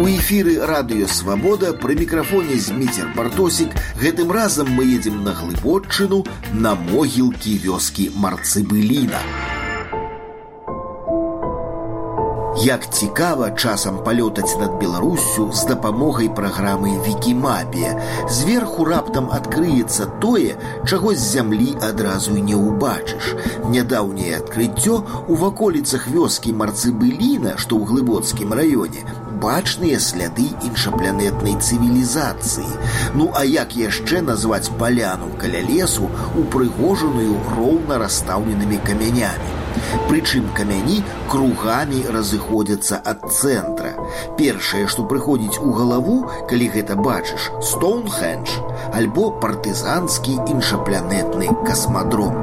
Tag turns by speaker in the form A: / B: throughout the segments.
A: У эфіры радыё «Свабода», пры мікрафоне Зміцер Бартосік. Гэтым разам мы едзем на Глыбоччыну, на могілкі вёскі Марцыбыліна. Як цікава часам палётаць над Беларуссю з дапамогай праграмы «Вікімапія». Зверху раптам адкрыецца тое, чаго з зямлі адразу і не ўбачыш. Нядаўняе адкрыццё у ваколіцах вёскі Марцыбыліна, што ў Глыбоцкім раёне, бачныя сляды іншапланетнай цывілізацыі. Ну а як яшчэ назваць паляну каля лесу, упрыгожаную роўна расстаўленымі камянямі? Прычым камяні кругамі разыходзяцца ад цэнтра. Першае, што прыходзіць у галаву, калі гэта бачыш, Стоунхендж альбо партызанскі іншапланетны касмадром.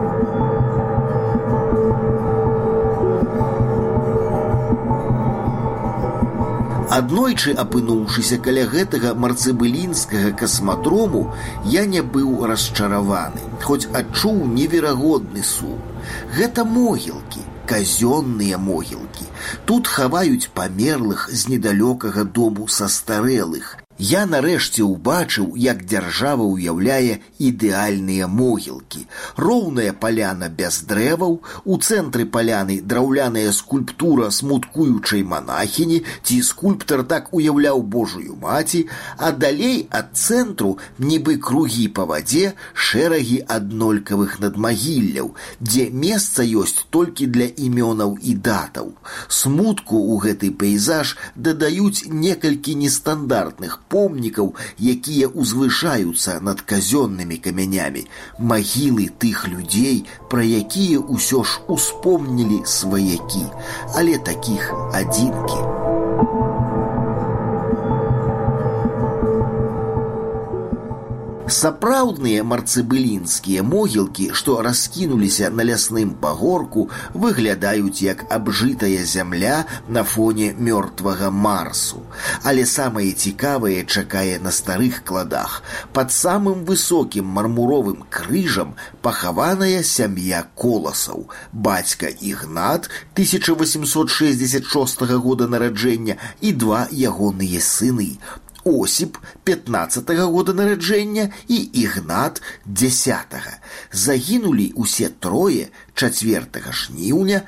A: Аднойчы, апынуўшыся каля гэтага марцыбылінскага касмадрому, я не быў расчараваны, хоць адчуў неверагодны сум. Гэта могілкі, казённыя могілкі. Тут хаваюць памерлых з недалёкага дому састарэлых. Я нарэшце ўбачыў, як дзяржава ўяўляе ідэальныя могілкі. Роўная паляна без дрэваў, у цэнтры паляны драўляная скульптура смуткуючай манахіні, ці скульптар так уяўляў Божую маці, а далей ад цэнтру, нібы кругі па вадзе, шэрагі аднолькавых надмагілляў, дзе месца ёсць толькі для імёнаў і датаў. Смутку ў гэты пейзаж дадаюць некалькі нестандартных помнікаў, якія узвышаюцца над казённымі камянямі, магілы тых людзей, пра якія ўсё ж успомнілі сваякі, але такіх адзінкі. Сапраўдныя марцыбылінскія могілкі, што раскінуліся на лясным пагорку, выглядаюць як абжытая зямля на фоне мёртвага Марсу. Але самае цікавае чакае на старых кладах. Пад самым высокім мармуровым крыжам пахаваная сям'я Коласаў. Бацька Ігнат, 1866 года нараджэння, і два ягоныя сыны – Осіп, 15-го года нараджэння, і Ігнат, 10-го. Загінулі ўсе трое 4 жніўня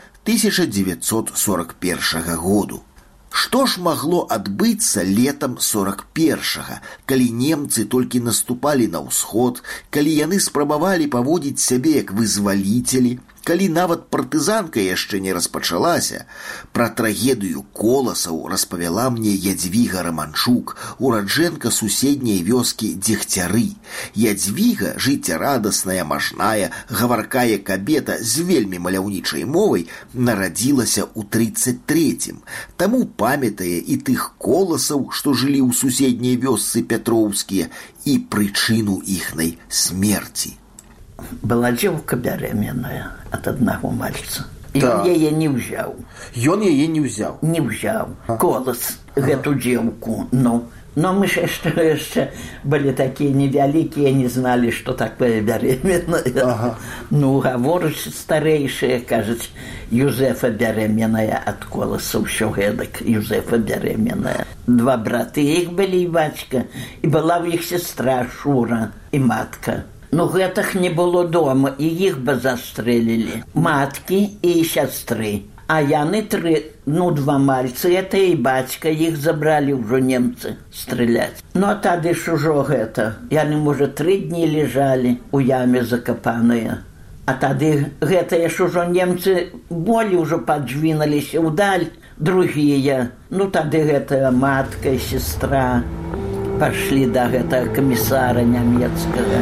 A: 1941 году. Што ж магло адбыцца летам 41-го, калі немцы толькі наступалі на ўсход, калі яны спрабавалі паводзіць сябе як вызваліцелі, калі нават партызанка яшчэ не распачалася? Пра трагедыю Коласаў распавяла мне Ядзвіга Раманчук, ураджэнка суседняй вёскі Дзегцяры. Ядзвіга, жыццярадасная, мажная, гаваркая кабета з вельмі маляўнічай мовай, нарадзілася ў 33-м. Таму памятае і тых Коласаў, што жылі ў суседняй вёсцы Пятроўскія, і прычыну іхнай смерці.
B: Была дзеўка бярэменная ад аднаго мальца. І он яе не ўзяў.
A: Ён яе не ўзяў?
B: Не ўзяў. Колас гэту дзеўку. Но мы ж яшчэ былі такія невялікія, не зналі, што такое бярэменная. Ну, гаворыць старэйшыя, кажуць, Юзефа бярэменная ад Коласа, ўсё гэтак, Юзефа бярэменная. Два браты іх былі, і бацька, і была ў іх сестра Шура і матка. Ну, гэтых не было дома, і іх бы застрэлілі. Маткі і сястры. А яны два мальцы, это і бацька, іх забралі ўжо немцы стрэляць. Ну, а тады ж ужо гэта, яны, можа, 3 дні лежалі у яме закапаныя. А тады гэтыя ж ужо немцы болі ўжо паджвіналіся ўдаль, другія. Ну, тады гэтая матка і сестра пашлі да гэтага камісара нямецкага.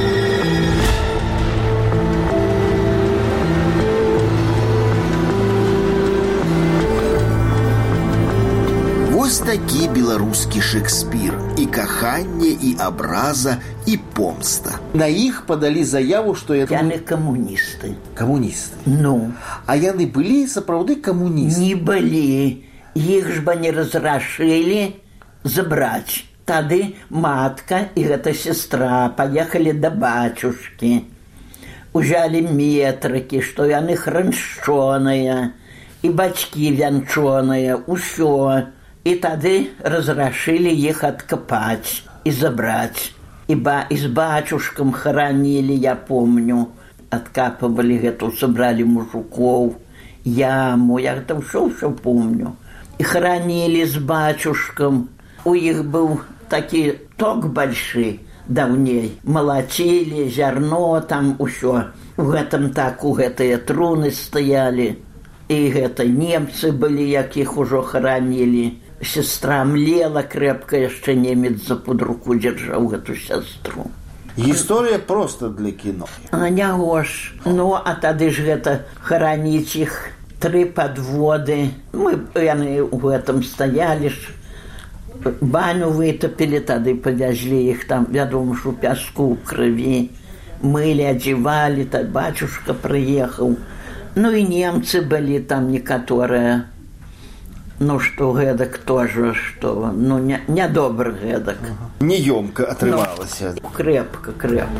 A: Такі беларускі Шекспір. І каханне, і абраза, і помста. На іх падалі заяву, што
B: яны камуністы.
A: Камуністы?
B: Ну.
A: А яны былі сапраўды камуністы?
B: Не былі. Іх ж бы не разрашылі забраць. Тады матка і гэта сестра паехалі да бацюшкі. Узялі метрыкі, што яны храншчоныя, і бацькі вянчоныя, усё. И тады разрешили их откопать и забрать. И с батюшком хоронили, я помню. Откапывали эту, собрали мужиков, яму. Я это все помню. И хоронили с батюшком. У них был такой ток большой давней. Молотили, зерно там еще. В этом так, у этой труны стояли. И это немцы были, яких уже хоронили. Сестра млела крепко, еще немец за под руку держал эту сестру.
C: История просто для кино.
B: Нягош. Ну, а тады ж это хоронить их 3 подводы. Мы в этом стояли, баню вытопили, тады повезли их там, я думаю, что песку, крови. Мыли, одевали, так батюшка приехал. Ну и немцы были там некоторые. Ну, что гэдак тоже, что, ну, не добрый гэдак.
C: Неёмко отрывалось.
B: Крепко.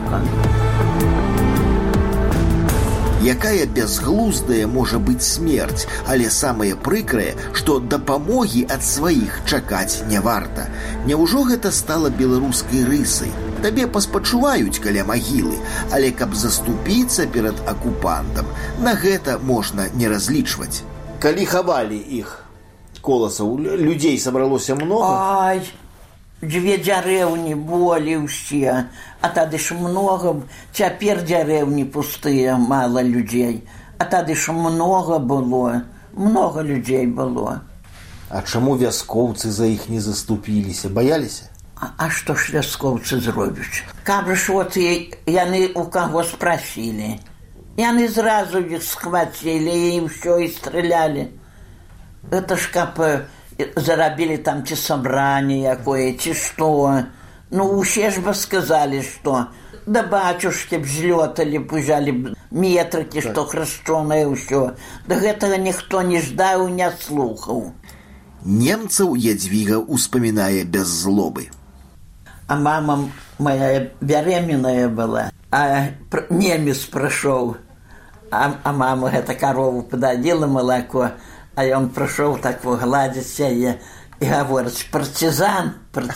A: Якая бязглуздая можа быць смерць, але самае прыкрае, што дапамогі ад сваіх чакаць не варта. Няўжо гэта стала беларускай рысай? Табе паспачуваюць каля магілы, але каб заступіцца перад акупантам, на гэта можна не разлічваць.
C: Калі хавалі іх коласаў, людзей сабралося многа?
B: Ай, 2 дзярэўні болі ўсе, а тады ж многа, цяпер дзярэўні пустыя, мала людзей, а тады ж многа было, многа людзей было.
C: А чаму вяскоўцы за іх не заступіліся, баяліся?
B: А што ж вяскоўцы зробяць? Каб ж от яны у каго спрасілі. Яны зразу іх схвацілі і ўсё, і стралялі. Это ж каб зарабілі там ці сабранне якое, ці што. Ну, усе ж бы сказалі, што да бацюшкі б злёталі, б узялі б метрыкі, што храшчонае ўсё. Да гэтага ніхто не ждаў, не слухаў.
A: Немцаў Ядвіга ўспамінае без злобы.
B: А мама моя беременная была, а немец пришел, а мама эту корову подадила молоко, а он пришел так гладить ее и говорит: партизан.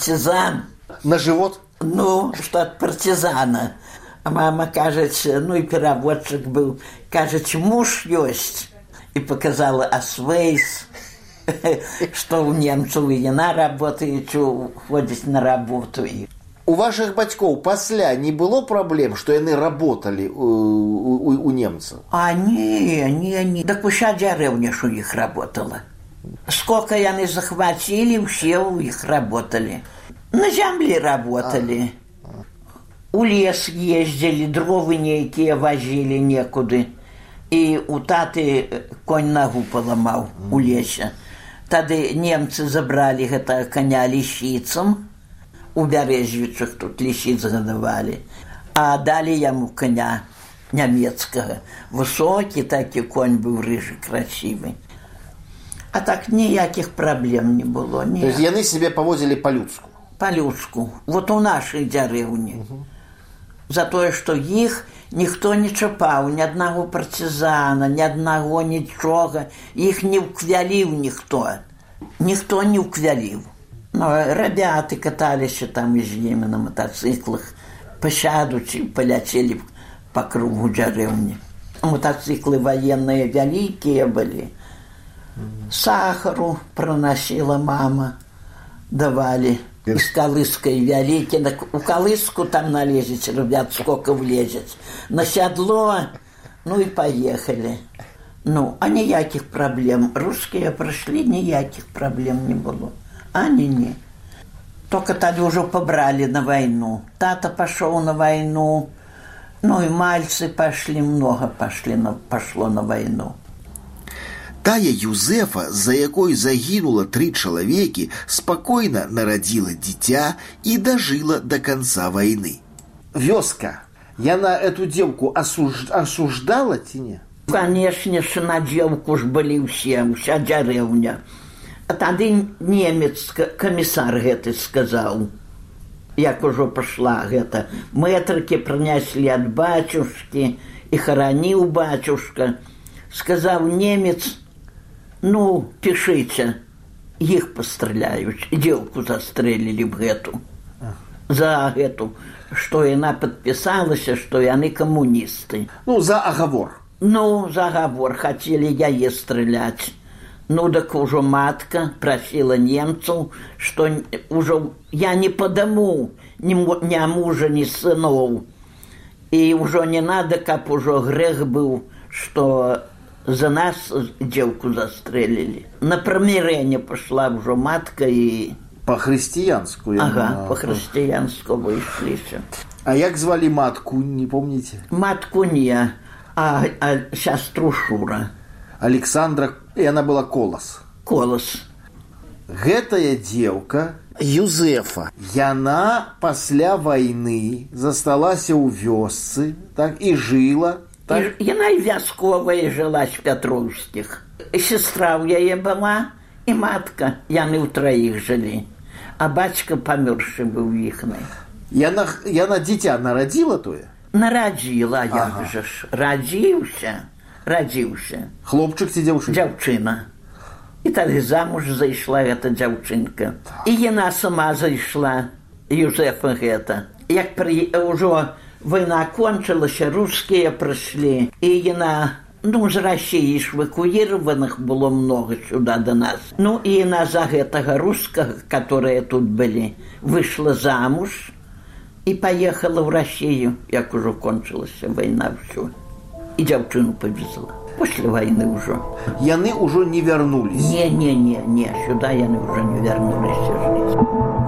C: На живот?
B: Ну, что от партизана. А мама, кажется, ну и переводчик был, кажется, муж есть. И показала Асвейс, что у немцев и на работу, и ходить на работу.
C: У ваших бацькоў пасля не было праблем, што яны работали у немцаў?
B: А не. Так уся дзярэўня ж у іх работала. Сколько яны захватили, все у іх работали. На земле работали. У лес ездили, дровы нейкія возили некуды. И у таты конь ногу поломал у лесе. Тады немцы забрали гэта коня лисицам. У Бярэзвічах тут лисиц гадавали. А дали яму коня немецкого. Высокий таки конь был, рыжий, красивый. А так ніяких проблем не было.
C: То есть яны себе повозили по-людску?
B: По-людску. Вот у нашей дзярэўні. За тое, што іх ніхто не чапаў, ні аднаго партизана, ні аднаго нічога. Іх не ўквяліў ніхто. Ніхто не ўквяліў. Но ребята каталіся там з імі на мотоциклах, посядучи, поляцелі по кругу дзярэўні. Мотоциклы военные вялікія былі. Сахару проносила мама, давали. Из колыской вялікі. У колыску там налезете, ребят, сколько влезет. На седло, ну и поехали. Ну, а ніяких проблем. Русские прошли, ніяких проблем не было. Они не. Только тогда уже побрали на войну. Тата пошел на войну. Ну и мальцы пошли, много пошло на войну.
A: Тая Юзефа, за якой загінула 3 чалавекі, спакойна нарадзіла дзіця і дажыла до конца войны.
C: Вёска, яна эту девку осуждала ці не?
B: Конечно, что на девку ж были все, вся дзярэўня. А тады немец, комиссар гэты сказал, як ужо пошла гэта, мэтрыкі прынеслі ад бацюшкі, і хараніў бацюшка. Сказал немец: ну, пишите, іх пастраляюць, дзеўку застрэлілі б гэту. За гэту, што яна падпісалася, што яны камуністы.
C: За аговор.
B: За аговор, хацелі яе страляць. Так ужо матка прасіла немцаў, што ўжо я не падаму ні мужа, ні сыноў. І ўжо не надо, каб ужо грэх быў, што за нас дзеўку застрэлілі. На прымірэнне пашла ўжо матка і...
C: Па-хрысціянску.
B: Па-хрысціянску выйшліся.
C: А як звалі матку, не помніце?
B: Матку не, а сястру Шура.
C: Александра, яна была Колас.
B: Колас.
C: Гэтая дзеўка, Юзефа, яна пасля вайны засталася ў вёсцы, так, і жыла. Так?
B: Яна і вясковая жыла з Пятроўскіх. Сестра ў яе была, і матка, яны ўтраіх жылі. А бацька памёршы быў іхны.
C: Яна дзіця нарадзіла тое?
B: Нарадзіла, як жа ж. Радзіўся.
C: Хлопчык ці дзяўчына?
B: Дзяўчына. І тады замуж зайшла гэта дзяўчынка. І яна сама зайшла, Юзефа гэта. Як ўжо вайна кончылася, рускія прыйшлі, і яна, з Расіі ж эвакуіраваных было много сюда до нас. І яна за гэтага рускага, которые тут былі, выйшла замуж і паехала ў Расію, як ужо кончылася вайна ўсё. І дзяўчыну павезла. Пасля вайны ўжо.
C: Яны ўжо не вярнуліся?
B: Не, сюда яны ўжо не вярнуліся жыць.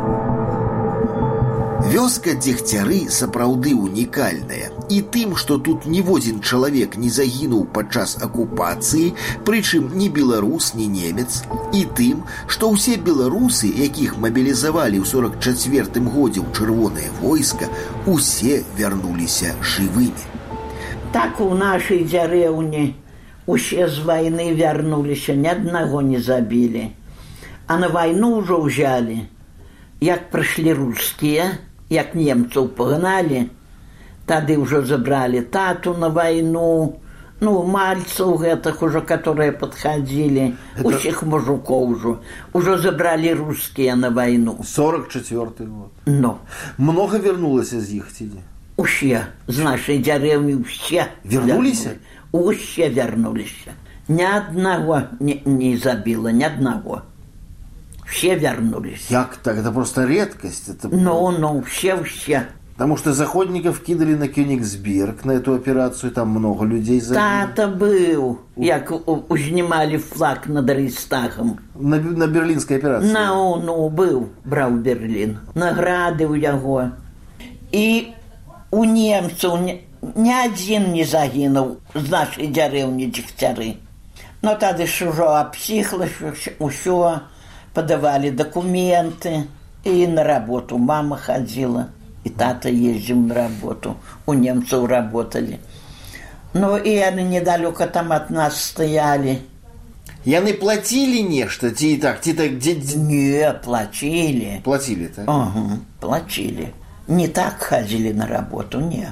A: Вёска Дзегцяры сапраўды унікальная. І тым, што тут ніводзін чалавек не загінуў падчас акупацыі, прычым ні беларус, ні немец, і тым, што ўсе беларусы, якіх мабілізавалі ў 44-м годзе ў чырвонае войска, усе вярнуліся жывымі.
B: Так у нашай дзярэўні усе з вайны вярнуліся, ні аднаго не забілі. А на вайну ўжо ўзялі. Як прыйшлі рускія, як немцаў пагналі, тады ўжо забралі тату на вайну, мальцаў гэтых ужо, которые падхадзілі, усіх мужикоў ўжо забралі рускія на вайну.
C: 44-й год. Много вернулася з іх ці не?
B: Усе, з нашай дзярэўні усе.
C: Вернуліся?
B: Усе вярнуліся. Ні аднаго не забіла, ні аднаго. Все вернулись.
C: Як так? Это просто редкость. Это...
B: все.
C: Потому что заходников кидали на Кёнигсберг, на эту операцию, там много людей забили.
B: Тата был, як узнимали флаг над Рейхстагом.
C: На берлинской операции?
B: Был, брал Берлин. Награды у яго. И у немцев ни один не загинул з нашей дзярэўні Дзегцяры. Но тады ж ужо абсіхлася, усё, подавали документы, и на работу мама ходила, и тата ездил на работу, у немцев работали. И они недалеко там от нас стояли.
C: Яны платили нечто?
B: Не, платили.
C: Платили, так?
B: Платили. Не так ходили на работу, не.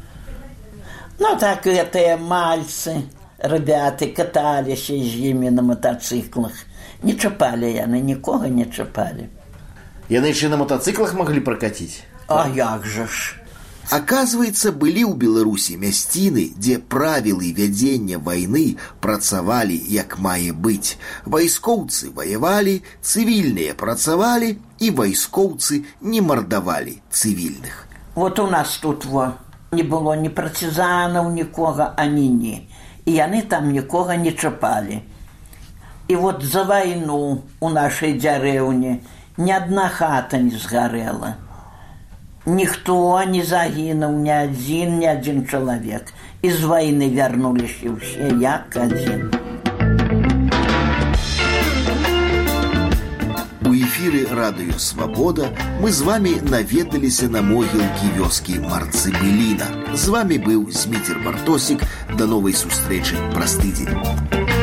B: Так это мальцы, ребята, катались с ними на мотоциклах. Не чапали яны, никого не чапали.
C: Яны еще на мотоциклах могли прокатить?
B: А як же ж.
A: Оказывается, былі ў Беларусі мясціны, дзе правілы вядзення вайны працавалі як мае быць. Вайскоўцы ваявалі, цывільныя працавалі, і вайскоўцы не мардавалі цывільных.
B: Вот у нас тут не было ні партизанаў, нікога, ані не. І яны там нікога не чапалі. І вот за вайну у нашай дзярэўні ні адна хата не згарэла. Ніхто не загінуў, ні адзін чалавек. І з вайны вярнуліся ўсе як адзін.
A: У эфіры радыё «Свабода» мы з вами наведаліся на могілкі вёскі Марцыбыліна. З вами быў Зміцер Бартосік. До новай сустрэчы праз тыдзень.